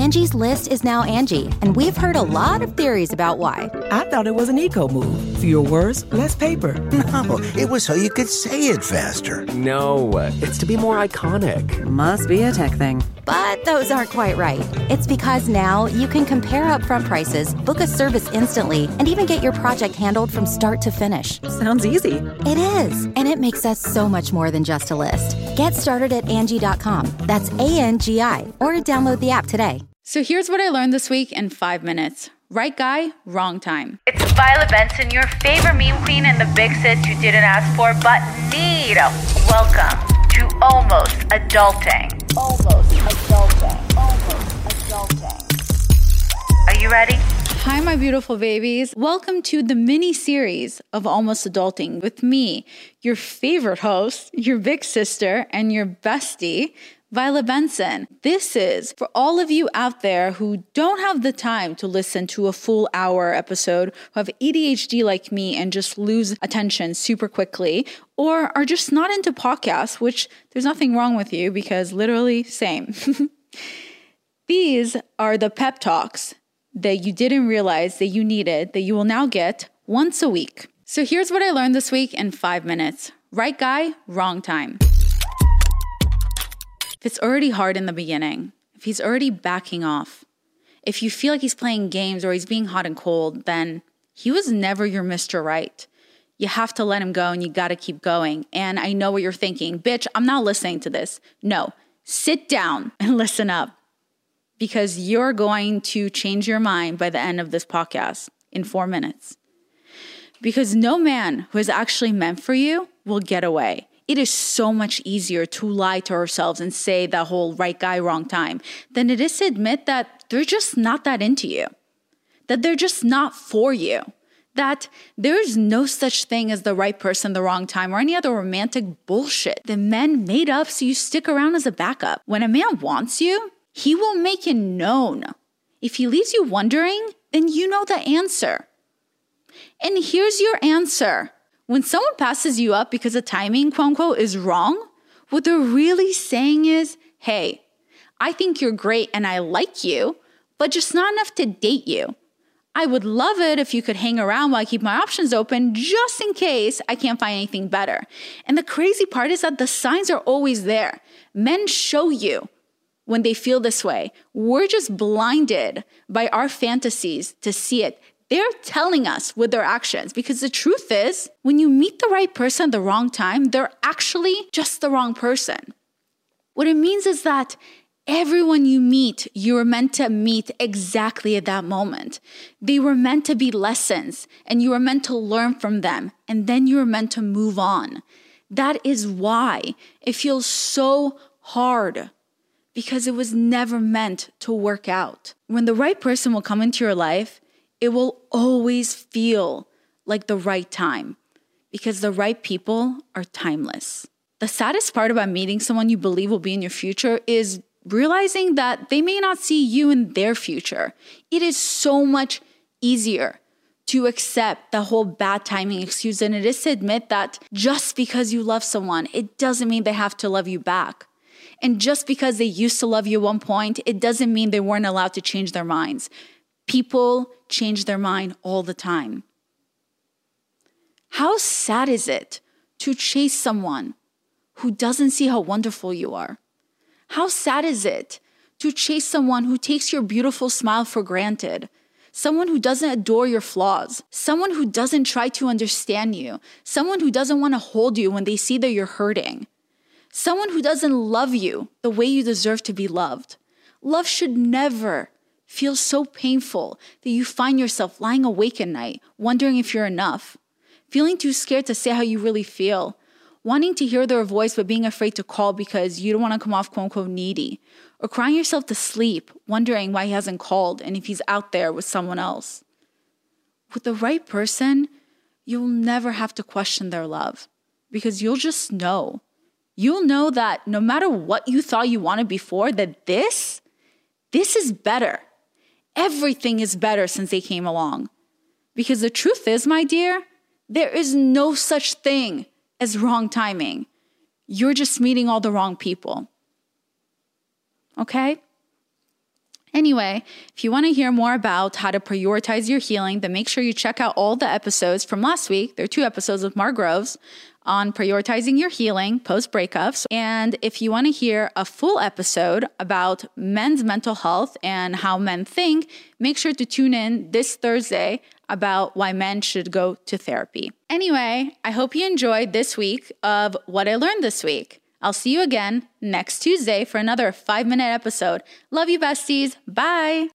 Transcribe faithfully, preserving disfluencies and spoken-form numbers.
Angie's List is now Angie, and we've heard a lot of theories about why. I thought it was an eco move. Fewer words, less paper. No, it was so you could say it faster. No, it's to be more iconic. Must be a tech thing. But those aren't quite right. It's because now you can compare upfront prices, book a service instantly, and even get your project handled from start to finish. Sounds easy. It is, and it makes us so much more than just a list. Get started at Angie dot com. That's A N G I, or download the app today. So here's what I learned this week in five minutes. Right guy, wrong time. It's Violet Benson, your favorite meme queen and the big sis you didn't ask for but need. Welcome to Almost Adulting. Almost Adulting. Almost Adulting. Are you ready? Hi, my beautiful babies. Welcome to the mini-series of Almost Adulting with me, your favorite host, your big sister, and your bestie, Violet Benson. This is for all of you out there who don't have the time to listen to a full hour episode, who have A D H D like me and just lose attention super quickly, or are just not into podcasts, which there's nothing wrong with you because literally same. These are the pep talks that you didn't realize that you needed that you will now get once a week. So here's what I learned this week in five minutes. Right guy, wrong time. If it's already hard in the beginning, if he's already backing off, if you feel like he's playing games or he's being hot and cold, then he was never your Mister Right. You have to let him go and you got to keep going. And I know what you're thinking. Bitch, I'm not listening to this. No, sit down and listen up because you're going to change your mind by the end of this podcast in four minutes. Because no man who is actually meant for you will get away. It is so much easier to lie to ourselves and say that whole right guy, wrong time than it is to admit that they're just not that into you, that they're just not for you, that there's no such thing as the right person, the wrong time, or any other romantic bullshit that men made up so you stick around as a backup. When a man wants you, he will make it known. If he leaves you wondering, then you know the answer. And here's your answer. When someone passes you up because the timing, quote unquote, is wrong, what they're really saying is, hey, I think you're great and I like you, but just not enough to date you. I would love it if you could hang around while I keep my options open just in case I can't find anything better. And the crazy part is that the signs are always there. Men show you when they feel this way. We're just blinded by our fantasies to see it. They're telling us with their actions because the truth is, when you meet the right person at the wrong time, they're actually just the wrong person. What it means is that everyone you meet, you were meant to meet exactly at that moment. They were meant to be lessons and you were meant to learn from them and then you were meant to move on. That is why it feels so hard because it was never meant to work out. When the right person will come into your life, it will always feel like the right time because the right people are timeless. The saddest part about meeting someone you believe will be in your future is realizing that they may not see you in their future. It is so much easier to accept the whole bad timing excuse than it is to admit that just because you love someone, it doesn't mean they have to love you back. And just because they used to love you at one point, it doesn't mean they weren't allowed to change their minds. People change their mind all the time. How sad is it to chase someone who doesn't see how wonderful you are? How sad is it to chase someone who takes your beautiful smile for granted? Someone who doesn't adore your flaws? Someone who doesn't try to understand you? Someone who doesn't want to hold you when they see that you're hurting? Someone who doesn't love you the way you deserve to be loved? Love should never feel so painful that you find yourself lying awake at night, wondering if you're enough, feeling too scared to say how you really feel, wanting to hear their voice but being afraid to call because you don't want to come off quote unquote needy, or crying yourself to sleep, wondering why he hasn't called and if he's out there with someone else. With the right person, you'll never have to question their love because you'll just know. You'll know that no matter what you thought you wanted before, that this, this is better. Everything is better since they came along. Because the truth is, my dear, there is no such thing as wrong timing. You're just meeting all the wrong people. Okay? Anyway, if you want to hear more about how to prioritize your healing, then make sure you check out all the episodes from last week. There are two episodes with Mark Groves on prioritizing your healing post-breakups. And if you want to hear a full episode about men's mental health and how men think, make sure to tune in this Thursday about why men should go to therapy. Anyway, I hope you enjoyed this week of What I Learned This Week. I'll see you again next Tuesday for another five-minute episode. Love you, besties. Bye.